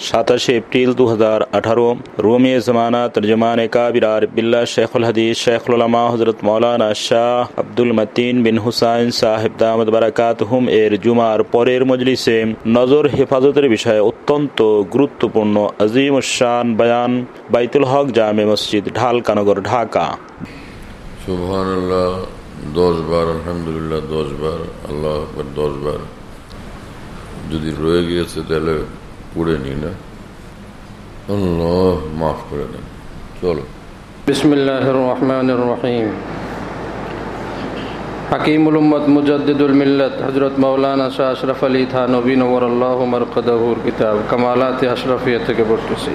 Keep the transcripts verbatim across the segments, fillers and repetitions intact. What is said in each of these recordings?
সাতাশে এপ্রিল দু হাজার আঠারো। রুমি জমানা তর্জমান কাবির আরবিল্লাহ শেখুল হাদিস শেখুল উলামা হযরত মাওলানা শাহ আব্দুল মতিন বিন হুসাইন সাহেব দামাত বারাকাতুহুম এর জুমার পরের মজলিসে নজর হেফাজতের বিষয়ে অত্যন্ত গুরুত্বপূর্ণ আজিম শান বয়ান বাইতুল হক জামে মসজিদ, ঢালকানগর, ঢাকা। সুবহানাল্লাহ দশ বার, আলহামদুলিল্লাহ দশ বার, আল্লাহু আকবার দশ বার। যদি রয়ে গিয়েছে তাহলে পড়ে নি না, আল্লাহ মাফ করে দেন। চলো। বিসমিল্লাহির রহমানির রহিম। হাকিমুল উম্মত মুজাদ্দিদুল মিল্লাত হযরত মাওলানা শাহ আশরাফ আলী থানভী নওয়ারাল্লাহু মারকাদাহুর কিতাব কামালাত-ই আশরাফিয়া থেকে পড়তেছি।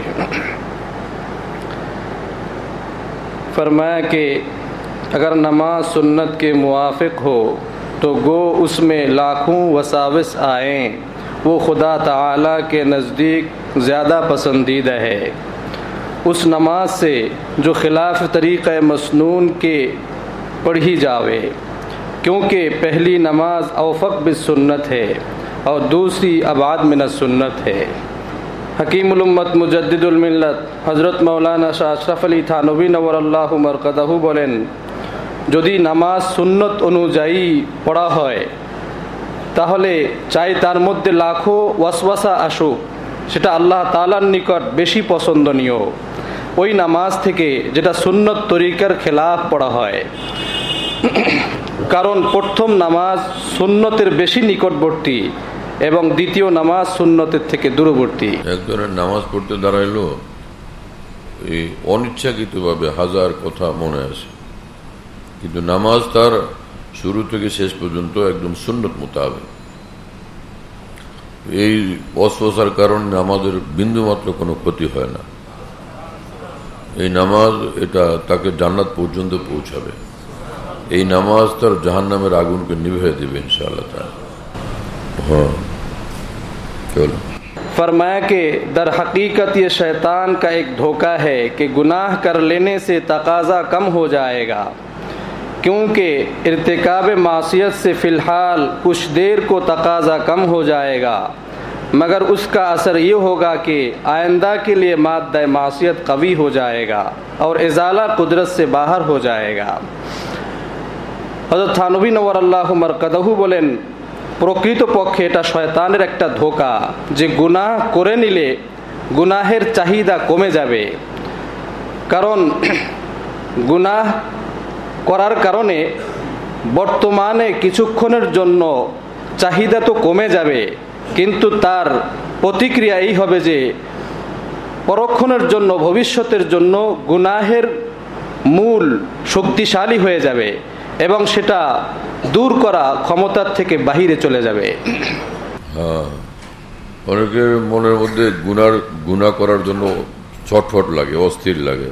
फरमाया कि अगर नमाज सुन्नत के मुवाफिक हो तो गो उसमें लाखों वसाविस आएँ, वो खुदा ताला के नज़दीक ज़्यादा पसंदीदा है उस नमाज से जो खिलाफ तरीक़े मसनून के पढ़ी जावे, क्योंकि पहली नमाज औफ़क़ बिस सुन्नत है और दूसरी अबाद मिन सुन्नत है। हकीमुल उम्मत मुजद्दिदुल मिल्लत हज़रत मौलाना शाह अशरफ अली थानवी नव्वरल्लाहु मरकदाहु বলেন, যদি নামাজ সুন্নত অনুযায়ী পড়া হয় তাহলে চাই তার মধ্যে লাখো ওয়াসওয়াসা আসুক, সেটা আল্লাহ তাআলার নিকট বেশি পছন্দনীয় ওই নামাজ থেকে যেটা সুন্নত তরিকার খেলাফ পড়া হয়। কারণ প্রথম নামাজ সুন্নতের বেশি নিকটবর্তী এবং দ্বিতীয় নামাজ সুন্নতের থেকে দূরবর্তী। একজনের নামাজ পড়তে দাঁড়াইলো, এই অনিচ্ছাকৃতভাবে হাজার কথা মনে আসে, কিন্তু নামাজ তার শুরু থেকে শেষ পর্যন্ত একদম সুন্নত মোতাবেক। এই অস্বসার কারণে আমাদের বিন্দুমাত্র কোনো ক্ষতি হয় না। এই নামাজ এটা তাকে জান্নাত পর্যন্ত পৌঁছাবে। এই নামাজ তার জাহান্নামের আগুনকে নিভিয়ে দেবে ইনশাআল্লাহ তাআলা। हाँ चलो। फरमाया कि दर हकीकत ये शैतान का एक धोखा है कि गुनाह कर लेने से तकाजा कम हो जाएगा, क्योंकि इर्तिकाब मासियत से फ़िलहाल कुछ देर को तकाजा कम हो जाएगा, मगर उसका असर ये होगा कि आइंदा के लिए माद्दा मासियत कवी हो जाएगा और इज़ाला कुदरत से बाहर हो जाएगा। हज़रत थानवी नव्वरल्लाहु मरकदाहु बोलेन, প্রকৃতপক্ষে এটা শয়তানের একটা ধোঁকা যে গুনাহ করে নিলে গুনাহের চাহিদা কমে যাবে। কারণ গুনাহ করার কারণে বর্তমানে কিছুক্ষণের জন্য চাহিদা তো কমে যাবে, কিন্তু তার প্রতিক্রিয়া এই হবে যে পরক্ষণের জন্য, ভবিষ্যতের জন্য গুনাহের মূল শক্তিশালী হয়ে যাবে এবং সেটা দূর করা ক্ষমতার থেকে বাহিরে চলে যাবে। হ্যাঁ, অনেকের মনের মধ্যে গুনার গুনাহ করার জন্য ছটফট লাগে, অস্থির লাগে,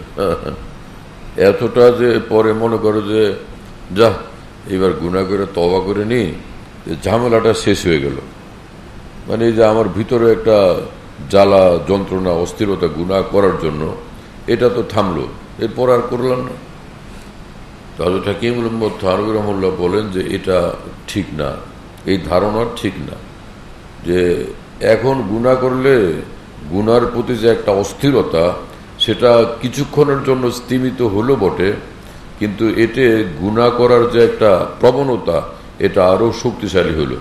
এতটা যে পরে মনে করো যে যা এবার গুনাহ করে তওবা করে নি, ঝামেলাটা শেষ হয়ে গেল। মানে এই যে আমার ভিতরে একটা জ্বালা, যন্ত্রণা, অস্থিরতা গুনাহ করার জন্য, এটা তো থামলো, এরপর আর করলাম না। তাহলে হাকিমুল উম্মত থানভী রাহিমাহুল্লাহ বলেন যে এটা ঠিক না, এই ধারণা ঠিক না যে এখন গুনাহ করলে গুনার প্রতি যে একটা অস্থিরতা, সেটা কিছুক্ষণের জন্য স্তীমিত হলো বটে, কিন্তু এতে গুনাহ করার যে একটা প্রবণতা, এটা আরো শক্তিশালী হলো।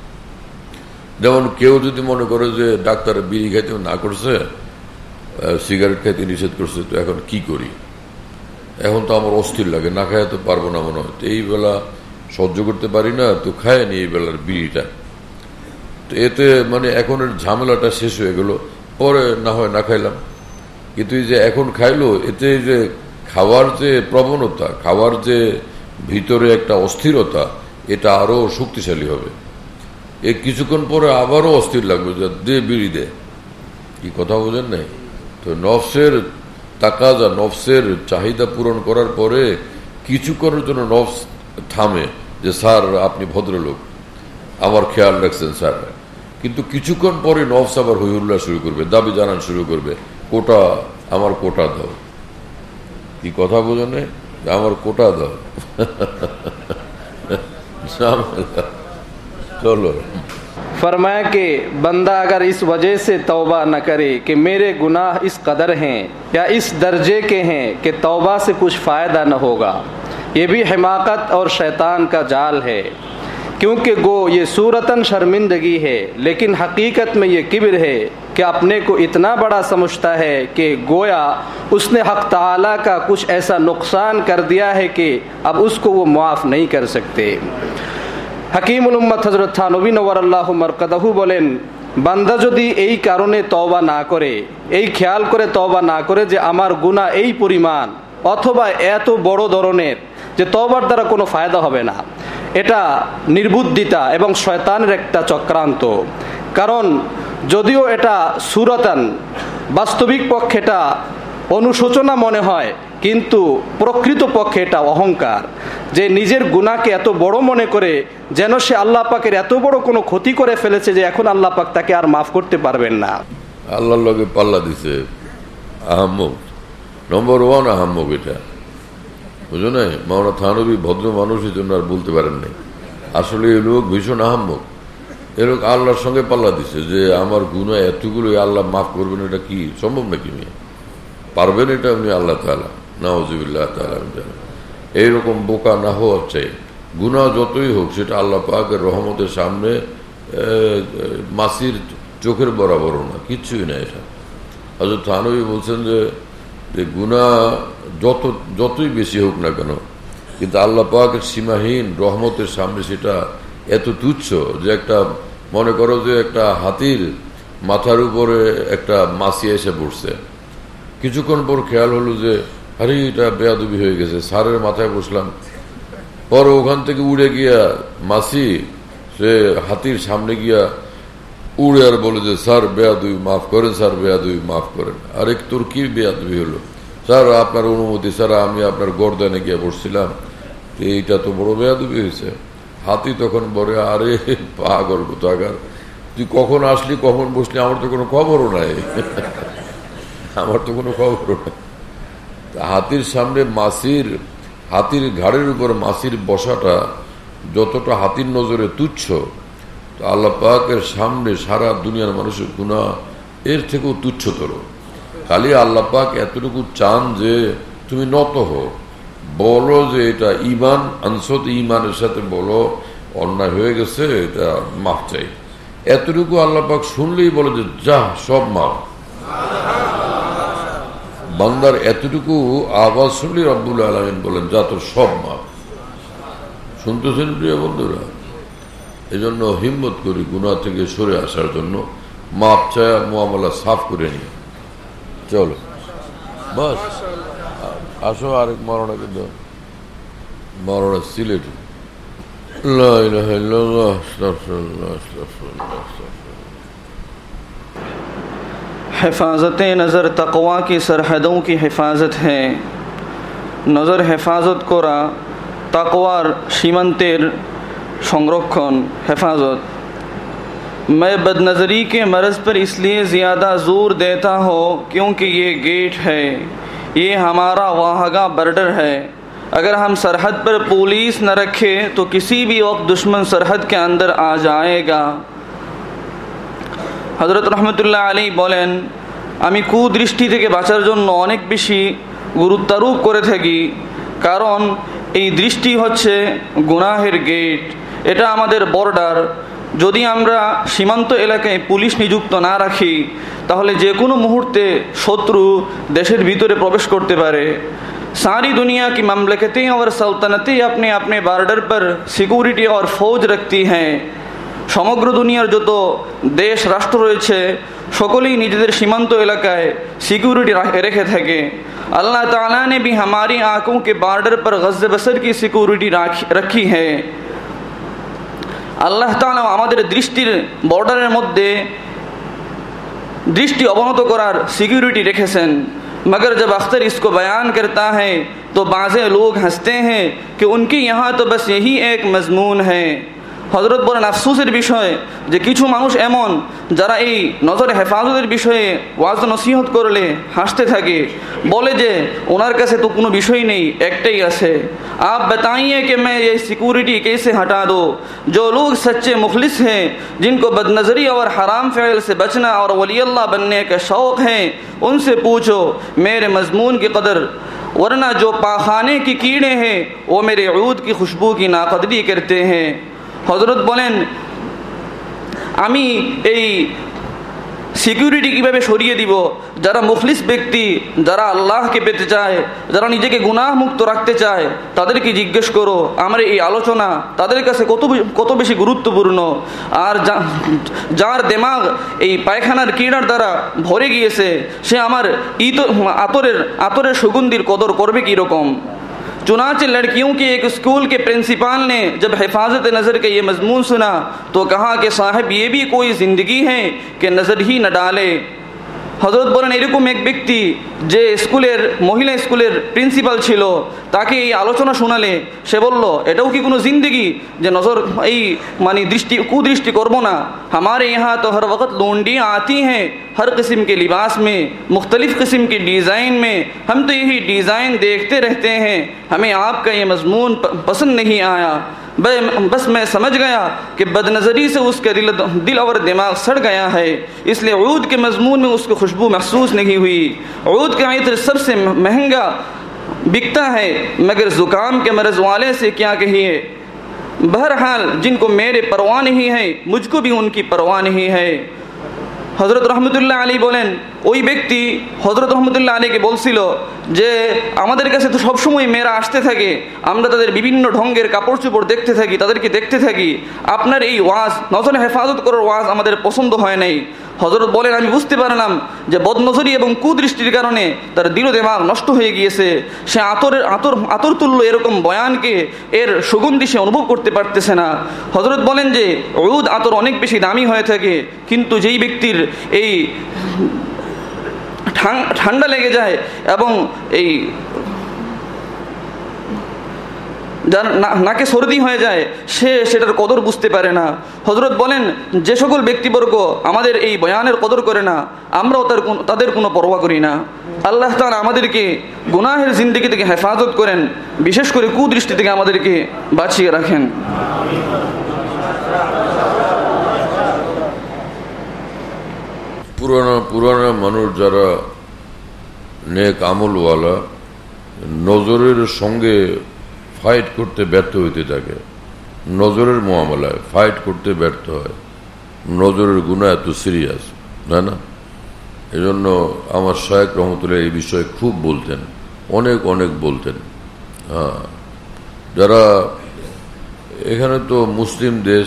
যেমন কেউ যদি মনে করে যে ডাক্তার বিড়ি খাইতে না করছে, সিগারেট খাইতে নিষেধ করছে, তো এখন কি করি, এখন তো আমার অস্থির লাগে, না খায় তো পারবো না মনে হয়, তো এই বেলা সহ্য করতে পারি না, তো খায় নি এই বেলার বিড়িটা। তো এতে মানে এখনের ঝামেলাটা শেষ হয়ে গেল, পরে না হয় না খাইলাম। কিন্তু এই যে এখন খাইলো, এতে যে খাওয়ার যে প্রবণতা, খাওয়ার যে ভিতরে একটা অস্থিরতা, এটা আরো শক্তিশালী হবে। এ কিছুক্ষণ পরে আবারও অস্থির লাগবে যে দে বিড়ি দে, কি কথা বোঝেন নাই? তো নফসের তাকাজা, নফসের চাহিদা পূরণ করার পরে কিছুক্ষণের জন্য নফস থামে যে স্যার আপনি ভদ্রলোক, আমার খেয়াল রাখছেন স্যার, কিন্তু কিছুক্ষণ পরে নফস আবার হই হুল্লা শুরু করবে, দাবি জানান শুরু করবে, কোটা আমার কোটা দাও। কি কথা বোঝেন, আমার কোটা দাও। চলো। फरमाया कि बंदा अगर इस वजह से तौबा न करे कि मेरे गुनाह इस कदर हैं या इस दर्जे के हैं कि तौबा से कुछ फ़ायदा न होगा, ये भी हिमाकत और शैतान का जाल है। क्योंकि गो ये सूरतन शर्मिंदगी है, लेकिन हकीकत में ये किब्र है कि अपने को इतना बड़ा समझता है कि गोया उसने हक़ ताला का कुछ ऐसा नुकसान कर दिया है कि अब उसको वो माफ़ नहीं कर सकते। हकीमुल उम्मत हज़रत थानवी नव्वरल्लाहु मरकदहु बोलेन, বান্দা যদি এই কারণে তওবা না করে, এই খেয়াল করে তওবা না করে যে আমার গুনাহ এই পরিমাণ অথবা এত বড় ধরনের যে তওবার দ্বারা কোনো ফায়দা হবে না, এটা নির্বুদ্ধিতা এবং শয়তানের একটা চক্রান্ত। কারণ যদিও এটা সুরতান বাস্তবিক পক্ষে এটা অনুশোচনা মনে হয়, কিন্তু প্রকৃত পক্ষে এটা অহংকার, যে নিজের গুনাহকে এত বড় মনে করে যেন সে আল্লাহ পাকের এত বড় কোনো ক্ষতি করে ফেলেছে যে এখন আল্লাহ পাক তাকে আর মাফ করতে পারবেন না। আল্লাহর লগে পাল্লা দিছে আহম্মক, নম্বর ওয়ান আহম্মক। এটা বুঝো না, মাওলানা থানভী ভদ্র মানুষের জন্য আর বলতে পারেন নাই। আসলে এই লোক ভীষণ আহম্মক। এ লোক আল্লাহর সঙ্গে পাল্লা দিছে যে আমার গুনাহ এতগুলো আল্লাহ মাফ করবেন, এটা কি সম্ভব নাকি? মেয়ে পারবেন এটা? উনি আল্লাহ তাআলা নাউযুবিল্লাহ তাআলা। এইরকম বোকা না হওয়া চাই। গুনাহ যতই হোক সেটা আল্লাহ পাকের রহমতের সামনে মাসির চোখের বরাবরও না, কিচ্ছুই না। এটা হযরত থানভী বলছেন যে যে গুনাহ যত যতই বেশি হোক না কেন, কিন্তু আল্লাহ পাকের সীমাহীন রহমতের সামনে সেটা এত তুচ্ছ যে একটা মনে করো যে একটা হাতির মাথার উপরে একটা মাছি এসে পড়ছে, কিছুক্ষণ পর খেয়াল হলো যে আরে এটা বেয়াদবি হয়ে গেছে, সারের মাথায় বসলাম, পরে ওখান থেকে উড়ে গিয়া মাছি সে হাতির সামনে গিয়া উড়ে আর বলে যে স্যার বেয়াদবি মাফ করেন, স্যার বেয়াদবি মাফ করেন। আরে তোর কি বেয়াদবি হলো? স্যার আপনার অনুমতি ছাড়া আমি আপনার গর্দানে গিয়ে বসছিলাম, এইটা তো বড় বেয়াদবি হয়েছে। হাতি তখন বলে আরে পাগল কোথাকার, তুই কখন আসলি কখন বসলি, আমার তো কোনো খবরও নাই, আমার তো কোনো খবরও নাই। হাতির সামনে মাছির, হাতির ঘাড়ের উপর মাছির বসাটা যতটা হাতির নজরে তুচ্ছ, তো আল্লাহ পাকের সামনে সারা দুনিয়ার মানুষের গুনাহ এর থেকেও তুচ্ছতর। খালি আল্লাহ পাক এতটুকু চান যে তুমি নত হো, বলো যে এটা ঈমান আনসত, ঈমানের সাথে বলো অন্যায় হয়ে গেছে, এটা মাফ চাই। এতটুকু আল্লাহ পাক শুনলেই বলে যে যা সব মাফ। বান্দার এতটুকু আওয়াজ শুনলেই রব্বুল আলামিন বলেন যা তোর সব মাফ। শুনতেছেন প্রিয় বন্ধুরা? এই জন্য হিম্মত করি গুনাহ থেকে সরে আসার জন্য, মাপ চায়া মুআমালা সাফ করে নি। চলো বাস আসো, আরেক মরণাকে দাও, মরণা সিলেট। লা ইলাহা ইল্লাল্লাহ আস্তাগফিরুল্লাহ আস্তাগফিরুল্লাহ আস্তাগফিরুল্লাহ। हिफाजत नज़र तक़वा की सरहदों की हिफाजत है। नज़र हेफाजत करा तक़वार सीमांतेर संरक्षण हेफाजत। मैं बदनज़री के मरज़ पर इसलिए ज़्यादा ज़ोर देता हूँ क्योंकि ये गेट है, ये हमारा वाहगा बॉर्डर है। अगर हम सरहद पर पुलिस न रखें तो किसी भी वक्त दुश्मन सरहद के अंदर आ जाएगा। হযরত রহমতুল্লাহ আলাইহি বলেন, আমি কুদৃষ্টি থেকে বাঁচার জন্য অনেক বেশি গুরুত্বারোপ করে থাকি, কারণ এই দৃষ্টি হচ্ছে গুনাহের গেট, এটা আমাদের বর্ডার। যদি আমরা সীমান্ত এলাকায় পুলিশ নিযুক্ত না রাখি তাহলে যে কোনো মুহূর্তে শত্রু দেশের ভিতরে প্রবেশ করতে পারে। सारी दुनिया की ममलकतें और सल्तनतें अपने अपने बॉर्डर पर सिक्योरिटी और फौज रखती हैं। সমগ্র দুনিয়ার যত দেশ রাষ্ট্র রয়েছে সকলেই নিজেদের সীমান্ত এলাকায় সিকিউরিটি রেখে থাকে। अल्लाह ताला ने भी हमारी आंखों के बॉर्डर पर गज़ बसर की सिक्योरिटी रखी है। আল্লাহ তাআলা আমাদের দৃষ্টির বর্ডারের মধ্যে দৃষ্টি অবনত করার সিকিউরিটি রেখেছেন। मगर जब अख्तर इसको बयान करता है तो बाज़े लोग हंसते हैं कि उनके यहाँ तो बस यही एक मजमून है। হযরত বলেন আফসোসের বিষয় যে কিছু মানুষ এমন যারা এই নজরে হেফাজতের বিষয়ে ওয়াজ নসিহত করলে হাসতে থাকে, বলে যে ওনার কাছে তো কোনো বিষয় নেই, একটাই আছে। आप बताइए कि मैं ये सिक्योरिटी कैसे हटा दो। जो लोग सच्चे मुखलिस हैं, जिनको बदनज़री और हराम फ़ेल से बचना और वली अल्लाह बनने का शौक़ है, उनसे पूछो मेरे मज़मून की कदर, वरना जो पाखाने की कीड़े हैं वो मेरे ऊद की खुशबू की नाकदरी करते हैं। হযরত বলেন আমি এই সিকিউরিটি কিভাবে সরিয়ে দিব? যারা মুখলিস ব্যক্তি, যারা আল্লাহকে পেতে চায়, যারা নিজেকে গুনাহ মুক্ত রাখতে চায়, তাদেরকে জিজ্ঞেস করো আমার এই আলোচনা তাদের কাছে কত কত বেশি গুরুত্বপূর্ণ। আর যার দিমাগ এই পায়খানার কিড়ার দ্বারা ভরে গিয়েছে, সে আমার ইতো আতরের আতরের সুগন্ধির কদর করবে কীরকম? चुनाचे लड़कियों के एक स्कूल के प्रिंसिपल ने जब हिफाजत नज़र का ये मजमून सुना तो कहा कि साहब ये भी कोई ज़िंदगी है कि नज़र ही न डाले। হযরত বলেন এরকম এক ব্যক্তি যে স্কুলের মহিলা স্কুলের প্রিন্সিপাল ছিল, তাকে এই আলোচনা শোনালে সে বলল এটাও কি কোনো জিন্দগি যে নজর এই মানে দৃষ্টি কুদৃষ্টি করবো না? हमारे यहाँ तो हर वक्त लौंडियाँ आती हैं हर किस्म के लिबास में, मुख्तलिफ़ किस्म के डिज़ाइन में, हम तो यही डिज़ाइन देखते रहते हैं, हमें आपका ये मजमून पसंद नहीं आया। बस मैं समझ गया कि बदनज़री से उसका दिल दिल और दिमाग सड़ गया है, इसलिए ऊद के मजमून में उसको खुशबू महसूस नहीं हुई। ऊद का इत्र सबसे महंगा बिकता है, मगर ज़ुकाम के मरज़ वाले से क्या कहिए। बहरहाल जिनको मेरे परवाह नहीं है, मुझको भी उनकी परवाह नहीं है। হযরত রহমতুল্লাহ আলী বলেন ওই ব্যক্তি হযরত রহমতুল্লাহ আলীকে বলছিল যে আমাদের কাছে তো সবসময় মেয়েরা আসতে থাকে, আমরা তাদের বিভিন্ন ঢঙ্গের কাপড় চোপড় দেখতে থাকি, তাদেরকে দেখতে থাকি, আপনার এই ওয়াজ নজরে হেফাজত করার ওয়াজ আমাদের পছন্দ হয় নাই। হযরত বলেন আমি বুঝতে পারলাম যে বদনজরি এবং কুদৃষ্টির কারণে তার দিল দিমাগ নষ্ট হয়ে গিয়েছে, সে আতরের আতর আতর তুল্য এরকম বয়ানকে এর সুগন্ধি সে অনুভব করতে পারতেছে না। হযরত বলেন যে উদ আতর অনেক বেশি দামি হয়ে থাকে, কিন্তু যেই ব্যক্তির এই ঠান্ডা লেগে যায় এবং এই যার নাকে সর্দি হয়ে যায় সে সেটার কদর বুঝতে পারে না। হযরত বলেন যে সকল ব্যক্তিবর্গ আমাদের এই বয়ানের কদর করে না, আমরাও তার তাদের কোনো পরোয়া করি না। আল্লাহ তাআলা আমাদেরকে গুনাহের জিন্দেগি থেকে হেফাজত করেন, বিশেষ করে কুদৃষ্টি থেকে আমাদেরকে বাঁচিয়ে রাখেন। পুরানা পুরানা মানুষ যারা নেক আমলওয়ালা নজরের সঙ্গে ফাইট করতে ব্যর্থ হইতে থাকে, নজরের মুআমালায় ফাইট করতে ব্যর্থ হয়। নজরের গুনাহ এত সিরিয়াস না না এই জন্য আমার শায়েখ রহমতুল্লাহ এই বিষয়ে খুব বলতেন, অনেক অনেক বলতেন। হ্যাঁ, যারা এখানে তো মুসলিম দেশ,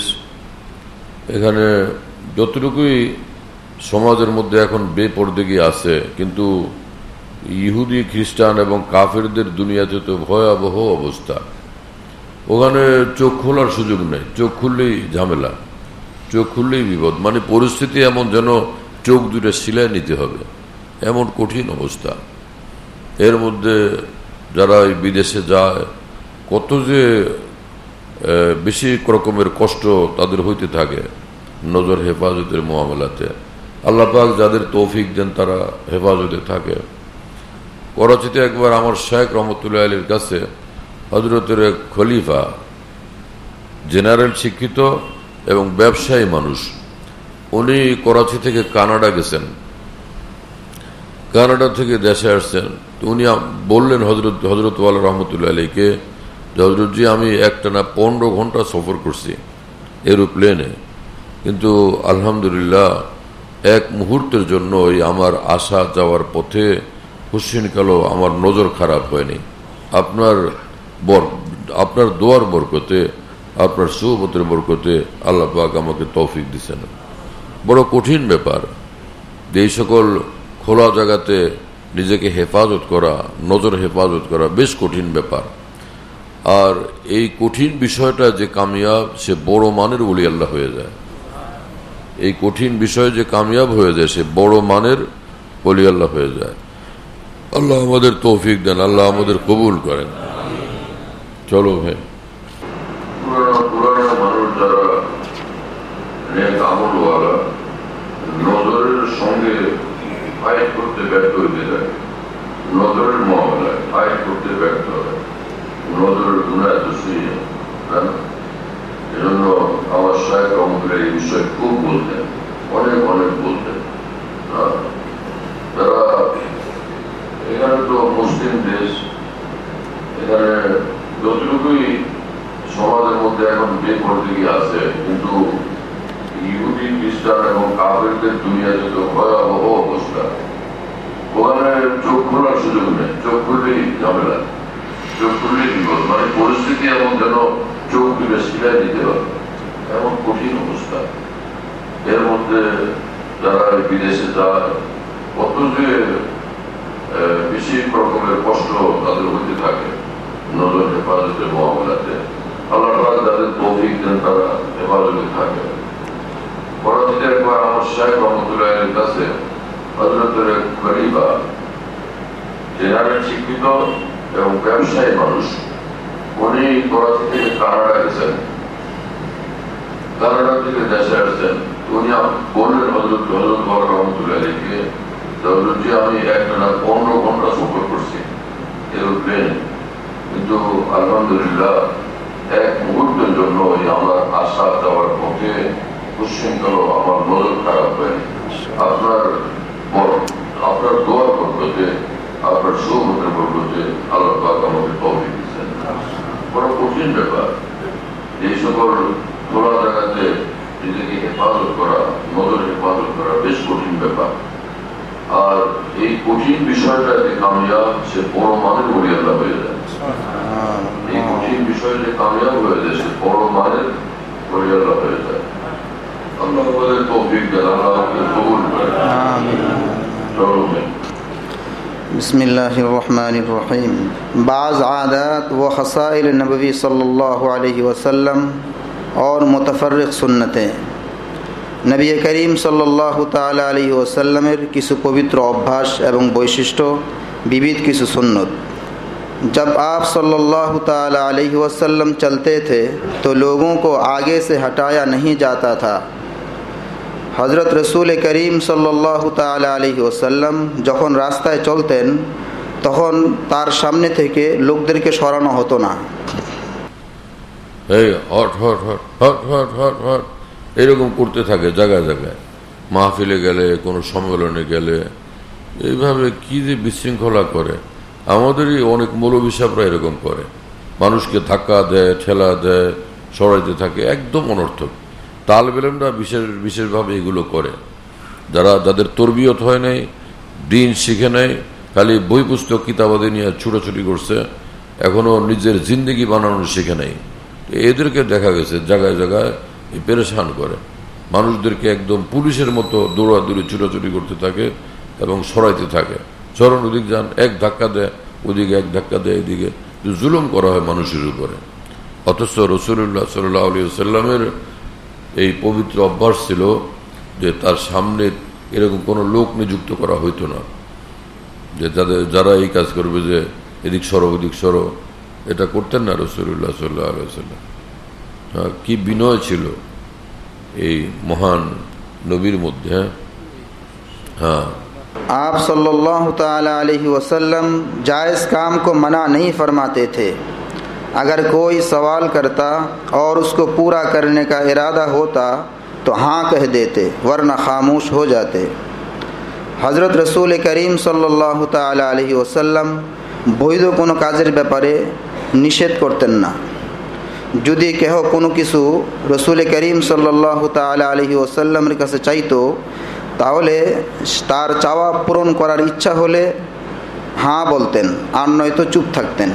এখানে যতটুকুই সমাজের মধ্যে এখন বেপরদেগি আছে, কিন্তু ইহুদি খ্রিস্টান এবং কাফেরদের দুনিয়াতে তো ভয়াবহ অবস্থা। ওখানে চোখ খোলার সুযোগ নেই, চোখ খুললেই ঝামেলা, চোখ খুললেই বিপদ। মানে পরিস্থিতি এমন যেন চোখ দুটো সিলাই নিতে হবে, এমন কঠিন অবস্থা। এর মধ্যে যারা বিদেশে যায় কত যে বেশি রকমের কষ্ট তাদের হইতে থাকে নজর হেফাজতের মুআমালাতে। আল্লাহ পাক যাদের তৌফিক দেন তারা হেফাজতে থাকে। করাচিতে একবার আমার শায়েখ রহমতুল্লাহ আলীর কাছে হযরতের এক খলিফা, জেনারেল শিক্ষিত এবং ব্যবসায়ী মানুষ, উনি করাচি থেকে কানাডা গেছেন, কানাডা থেকে দেশে আসছেন। তো উনি বললেন হজরত হজরত ওয়ালা রহমতুল্লাহ আলীকে, হজরতজি আমি একটানা পনেরো ঘন্টা সফর করছি এরোপ্লেনে, কিন্তু আলহামদুলিল্লাহ এক মুহূর্তের জন্য ওই আমার আসা যাওয়ার পথে হুসিন কালো আমার নজর খারাপ হয়নি। আপনার বর আপনার দোয়ার বরকতে, আপনার সুহবতের বরকতে আল্লাহ পাক আমাকে তৌফিক দিচ্ছেন। বড় কঠিন ব্যাপার এই সকল খোলা জায়গাতে নিজেকে হেফাজত করা, নজর হেফাজত করা বেশ কঠিন ব্যাপার। আর এই কঠিন বিষয়টা যে কামিয়াব, সে বড় মানের ওলি আল্লাহ হয়ে যায়। এই কঠিন বিষয় যে কামিয়াব হয়ে যায়, সে বড় মানের ওলি আল্লাহ হয়ে যায়। আল্লাহ আমাদের তৌফিক দেন, আল্লাহ আমাদের কবুল করেন। চলো ভাই, পুরানো পুরানো মানুষ যারা ফাইট করতে ব্যর্থ হইতে থাকে, নজরের মামলায় ফাইট করতে ব্যর্থ হয়, নজরের গুণা এত সেই এজন্য আমার শায়েখ রহমতুল্লাহ এই বিষয়ে খুব বলতেন, অনেক অনেক বলতেন। তারা এখানে তো মুসলিম দেশ, এখানে যতটুকুই সমাজের মধ্যে এখন বেপরদিকে আছে, কিন্তু ইহুদি খ্রিস্টান এবং কাফেরদের দুনিয়াতে তো ভয়াবহ অবস্থা। ওখানে চোখ খোলার সুযোগ নেই, চোখ খুললেই ঝামেলা, চোখ খুললেই বিপদ। মানে পরিস্থিতি এমন যেন চোখ তুলে সিলাই দিতে হবে, এমন কঠিন অবস্থা। এর মধ্যে যারা বিদেশে যায় কত যে বেশি রকমের কষ্ট তাদের হইতে থাকে নজর হেফাজতের মামলাতে। আল্লাহ তাআলা যাদের তৌফিক দেন তারা হেফাজতে থাকে। করাচিতে একবার আমার শায়েখ রহমতুল্লাহের কাছে হযরতের খলিফা, জেনারেল শিক্ষিত এবং ব্যবসায়ী মানুষ, উনি করাচি থেকে কানাডা গেছেন, কানাডা থেকে দেশে আসছেন। উনি বললেন হযরত হযরত রহমতুল্লাহকে, হযরতজি আমি একটা পনেরো ঘন্টা সফর করছি এরোপ্লেন, কিন্তু আলহামদুলিল্লাহ এক মুহূর্তের জন্য আমার আসা যাওয়ার পথে উচ্ছৃঙ্খল আমার নজর খারাপ হয়নি। আপনার আপনার দোয়ার বরকতে, আপনার সুমতের বরকতে আল্লাহ পাক আমাকে তৌফিক দিয়েছেন। বড় কঠিন ব্যাপার এই সকল খোলা জায়গাতে নিজেকে হেফাজত করা, নজর হেফাজত করা বেশ কঠিন ব্যাপার। আর এই কঠিন বিষয়টাতে কামিয়াব সে বড় মানের ওলিয়াল্লাহ হয়ে যায়। এই কঠিন বিষয়টা কামিয়াব হয়ে যায়, সে বড় মানের ওলিয়াল্লাহ হয়ে যায়। আল্লাহ আমাদের তৌফিক দেন, আল্লাহ আমাদের কবুল করেন। আমিন। बिस्मिल्लाहिर रहमानिर रहीम। बाज़ आदात व खसाइल नबवी सल्लल्लाहु अलैहि वसल्लम और मुतफर्रिक़ सुन्नतें। नबी करीम सल्लल्लाहु ताला अलैहि वसल्लमेर किछु पवित्र अभ्यास एवं वैशिष्ट्य, विविध किछु सुन्नत। जब आप सल्लल्लाहु ताला अलैहि वसल्लम चलते थे तो लोगों को आगे से हटाया नहीं जाता था। हज़रत रसूल करीम सल्लल्लाहु ताला अलैहि वसल्लम যখন রাস্তায় চলতেন তখন তার সামনে থেকে লোকদেরকে সরানো হতো না। এই হট হট হট হট হট হট হট এরকম করতে থাকে জায়গায় জায়গায়, মাহফিলে গেলে, কোনো সম্মেলনে গেলে, এইভাবে কি যে বিশৃঙ্খলা করে। আমাদেরই অনেক মৌলবী সাহেবরা এরকম করে, মানুষকে ধাক্কা দেয়, ঠেলা দেয়, সরাইতে থাকে, একদম অনর্থক। তালেব ইলমরা বিশেষ বিশেষভাবে এগুলো করে, যারা যাদের তরবিয়ত হয় নাই, দিন শিখে নাই, খালি বই পুস্তক কিতাবাদি নিয়ে ছুটোছুটি করছে, এখনো নিজের জিন্দেগি বানানো শিখে নাই। এদেরকে দেখা গেছে জায়গায় জায়গায় পেরেশান করে, মানুষদেরকে একদম পুলিশের মতো দৌড়াদৌড়ি ছুটোছুটি করতে থাকে এবং সরাইতে থাকে। চরণ ওদিক যান, এক ধাক্কা দেয়, ওদিকে এক ধাক্কা দেয়, এদিকে জুলুম করা হয় মানুষের উপরে। অথচ রাসূলুল্লাহ সাল্লাল্লাহু আলাইহি ওয়াসাল্লামের এই পবিত্র অভ্যাস ছিল যে তার সামনে এরকম কোনো লোক নিযুক্ত করা হইতো না, যে যাদের যারা এই কাজ করবে, যে এদিক সরো ওদিক সরো, এটা করতেন না রাসূলুল্লাহ সাল্লাল্লাহু আলাইহি ওয়াসাল্লাম। হ্যাঁ, কি বিনয় ছিল এই মহান নবীর মধ্যে। হ্যাঁ, आप सल्लल्लाहु ताला अलैहि वसल्लम जायज़ काम को मना नहीं फरमाते थे। अगर कोई सवाल करता और उसको पूरा करने का इरादा होता तो हाँ कह देते, वरना खामोश हो जाते। हज़रत रसूल करीम सल्लल्लाहु ताला अलैहि वसल्लम বৈধ কোনো কাজের ব্যাপারে নিষেধ করতেন না। যদি কেহ কোনো কিছু রসুল করিম সাল্লাল্লাহু তাআলা আলাইহি ওয়াসাল্লামের কাছে চাইতো, তাহলে তার চাওয়া পূরণ করার ইচ্ছা হলে हाँ বলতেন, আর নয়তো চুপ থাকতেন।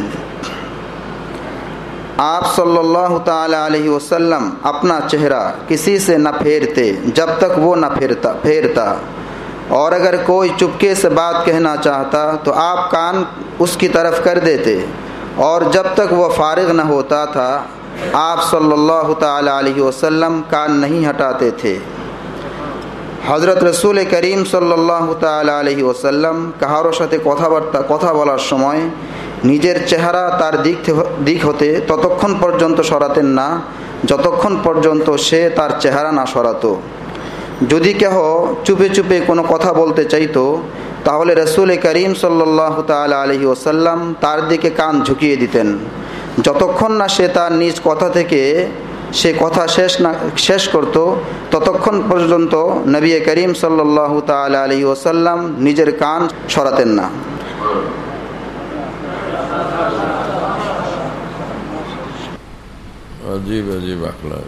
आप सल्लल्लाहु ताला अलैहि वसल्लम अपना चेहरा किसी से न फेरते जब तक वो न फेरता फेरता और अगर कोई चुपके से बात कहना चाहता तो आप कान उसकी तरफ कर देते, और जब तक वह फारिग न होता था आप सल्लल्लाहु ताला अलैहि वसल्लम कान नहीं हटाते थे। हज़रत रसूल करीम सल्लल्लाहु ताला अलैहि वसल्लम কাহারো সাথে কথাবার্তা কথা বলার সময় নিজের চেহারা তার দিক দিক হতে ততক্ষণ পর্যন্ত সরাতেন না যতক্ষণ পর্যন্ত সে তার চেহারা না সরাতো। যদি কেহ চুপে চুপে কোনো কথা বলতে চাইতো তাহলে রসুল করিম সাল্লাল্লাহু তাআলা আলাইহি ওয়াসাল্লাম তার দিকে কান ঝুঁকিয়ে দিতেন যতক্ষণ না সে তার নিজ কথা থেকে সে কথা শেষ না শেষ করত ততক্ষণ পর্যন্ত নবী করিম সাল্লাল্লাহু তাআলা আলাইহি ওয়াসাল্লাম নিজের কান সরাতেন না। আজীব আজীব আখলাক,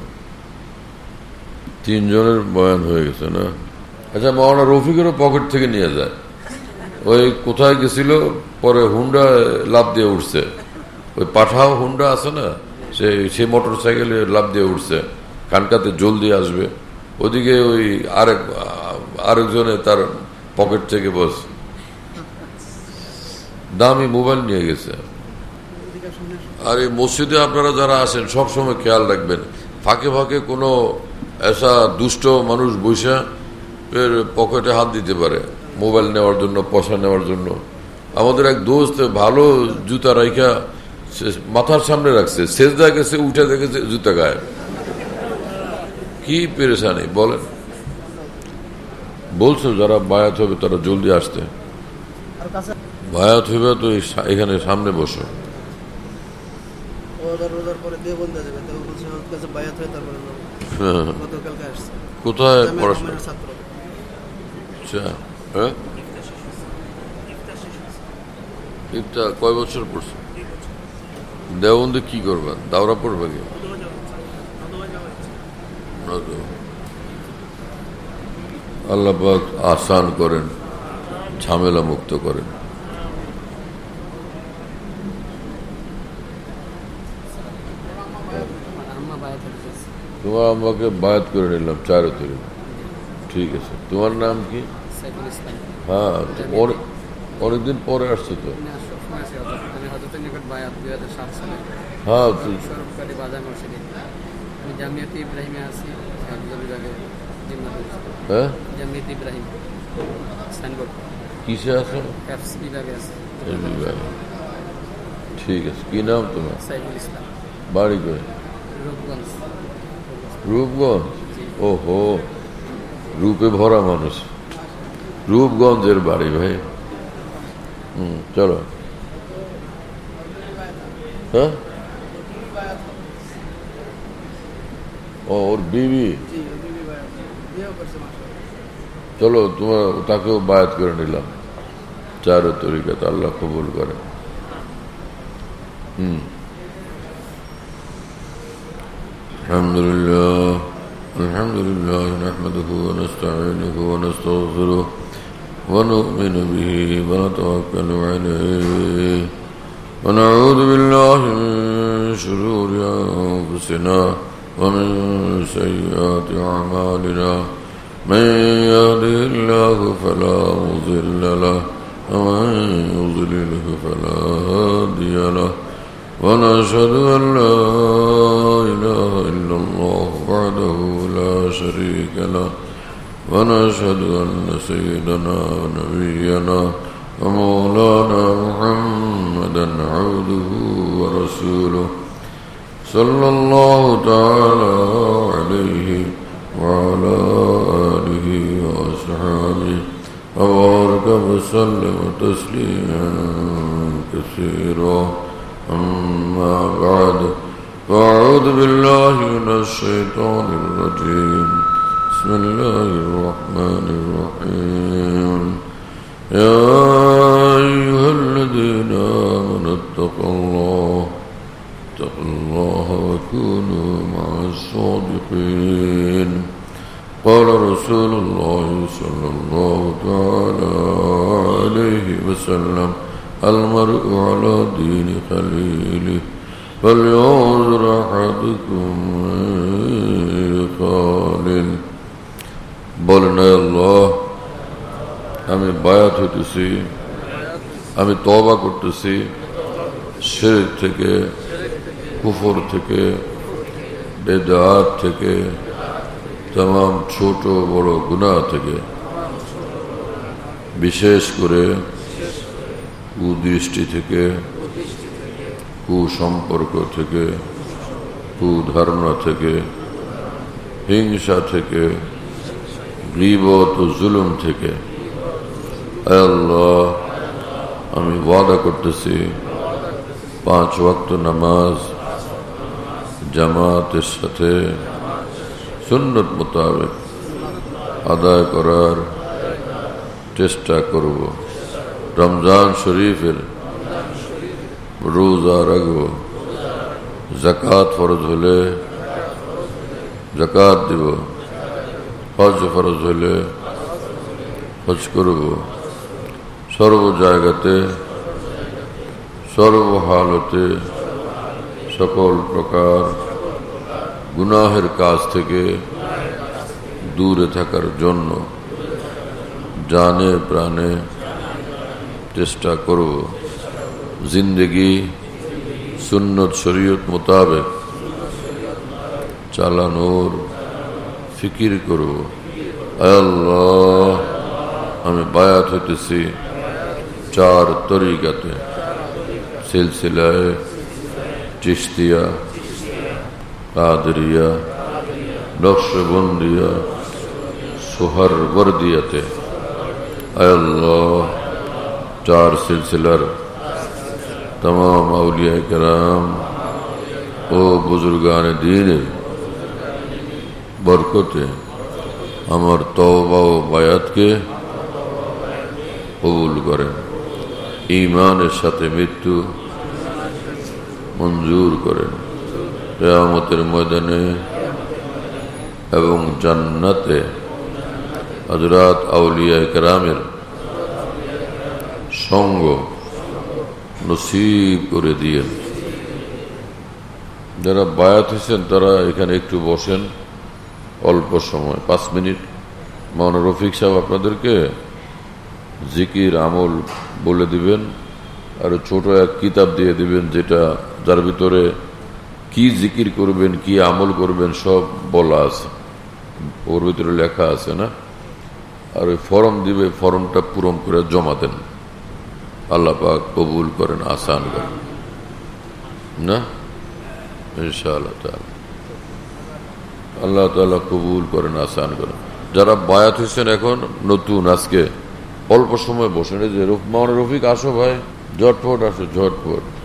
তিনজনের বয়ান হয়ে গেছে না? আচ্ছা, মাওলানা রফিকেরও পকেট থেকে নিয়ে যায়। ওই কোথায় গেছিল, পরে হুন্ডা লাভ দিয়ে উঠছে, ওই পাঠাও হুন্ডা আছে না, সে সে মোটর সাইকেলে লাভ দিয়ে উঠছে, কানকাতে জলদি আসবে, ওদিকে ওই আরেক আরেকজনে তার পকেট থেকে বস দামি মোবাইল নিয়ে গেছে। আর এই মসজিদে আপনারা যারা আসেন সবসময় খেয়াল রাখবেন, ফাঁকে ফাঁকে কোনো এসা দুষ্ট মানুষ বৈশা এর পকেটে হাত দিতে পারে মোবাইল নেওয়ার জন্য, পয়সা নেওয়ার জন্য। আমাদের এক দোস্ত ভালো জুতা রাইখা মাথার সামনে রাখছে, সেজদা গেছে, উঠে দেখেছে জুতা গায়ে। কি পেরেশানি বলেন। বলছো যারা বায়াত হবে তারা জলদি আসতে, বায়াত হইবে তো এখানে সামনে বসো। কোথায় পড়াশোনা? ইফতা কয় বছর পড়ছে? দেওবন্দে কি করবা, দাওরা পড়বে? আল্লাহ পাক আসান করেন, ঝামেলা মুক্ত করেন। তোমার আম্মাকে বায়াত করে নিলাম চারো তরি, ঠিক আছে। তোমার নাম কি? হ্যাঁ, অনেকদিন পরে আসছে তো। হ্যাঁ, কিসে আছো? ঠিক আছে। কি নাম তোমার? বাড়ি করে রূপগঞ্জ। ওহো, রূপে ভরা মানুষ, রূপগঞ্জের বাড়ি ভাই। হুম, চলো। হ্যাঁ, ও ওর বিবি। চলো, তোমার তাকেও বায়াত করে নিলাম চারো তরিকাতে, আল্লাহ কবুল করে। হুম, আলহামদুলিল্লাহ আলহামদুলিল্লাহ নাহমাদুহু ওয়া নাস্তাঈনুহু ওয়া নাস্তাগফিরুহু ওয়া নু'মিনু বিহি ওয়া নাতাওয়াক্কালু আলাইহি ওয়া নাউযু বিল্লাহি মিন শুরুরি আনফুসিনা ওয়া মিন সাইয়্যাতি আ'মালিনা মান yahdihillahu falā mudilla lahu wa man yudlilhu falā hadiya lahu ونشهد أن لا إله إلا الله وحده لا شريك له ونشهد أن سيدنا ونبينا ومولانا محمدا عبده ورسوله صلى الله تعالى عليه وعلى آله وأصحابه وبارك وسلم تسليما كثيرا. أما بعد، فأعوذ بالله من الشيطان الرجيم. بسم الله الرحمن الرحيم. يا أيها الذين آمنوا اتقوا الله اتقوا الله وكونوا مع الصادقين. قال رسول الله صلى الله تعالى عليه وسلم: المرء على دين خليله فلينظر أحدكم من يخالل. বলেন, আল্লাহ, আমি বায়াত হইতেছি, আমি তওবা করতেছি শিরক থেকে, কুফর থেকে, বেদাত থেকে, तमाम ছোট বড় গুনাহ থেকে, বিশেষ করে কুদৃষ্টি থেকে, কুসম্পর্ক থেকে, কুধারণা থেকে, হিংসা থেকে, গীবত ও জুলুম থেকে। আয় আল্লাহ আমি ওয়াদা করতেছি পাঁচ ওয়াক্ত নামাজ জামাতের সাথে সুন্নত মোতাবেক আদায় করার চেষ্টা করব। রমজান শরীফের রোজা রাখব। যাকাত ফরজ হলে যাকাত দিব। হজ ফরজ হলে হজ করব। সর্ব জায়গাতে সর্বহালতে সকল প্রকার গুনাহের কাজ থেকে দূরে থাকার জন্য জানে প্রাণে চেষ্টা করব। জিন্দগি সুন্নত শরীয়ত মোতাবেক চালানোর ফিকির করব। আয় আল্লাহ আমি বায়াত হইতেছি চার তরিকাতে, সিলসিলায় চিশতিয়া, কাদরিয়া, নকশবন্দিয়া, সোহরওয়ার্দিয়াতে। আয় আল্লাহ চার সিলসিলার तमाम औलिया कराम ও বুজুর্গানে দ্বীনের বরকতে আমার তওবা ও বায়াতকে কবুল করেন। ঈমানের সাথে মৃত্যু মঞ্জুর করেন। কিয়ামতের ময়দানে এবং জান্নাতে হযরত আউলিয়া কেরামের সঙ্গ নসিব করে দিয়েন। যারা বায়াত হয়েছেন তারা এখানে একটু বসেন, অল্প সময় পাঁচ মিনিট। মাওলানা রফিক সাহেব আপনাদেরকে জিকির আমল বলে দিবেন, আর ছোট এক কিতাব দিয়ে দিবেন যেটা যার ভিতরে কি জিকির করবেন কি আমল করবেন সব বলা আছে, ওর ভিতরে লেখা আছে না। আর ওই ফর্ম দিবে, ফর্মটা পূরণ করে জমা দেন। আল্লাহ পাক কবুল করেন, আসান করেন না ইনশাআল্লাহ তাআলা। আল্লাহ তাআলা কবুল করেন, আসান করেন। যারা বায়াত হয়েছেন এখন নতুন, আজকে অল্প সময় বসেন। এই যে মাওলানা রফিক আসো ভাই, ঝটপট আসো ঝটপট।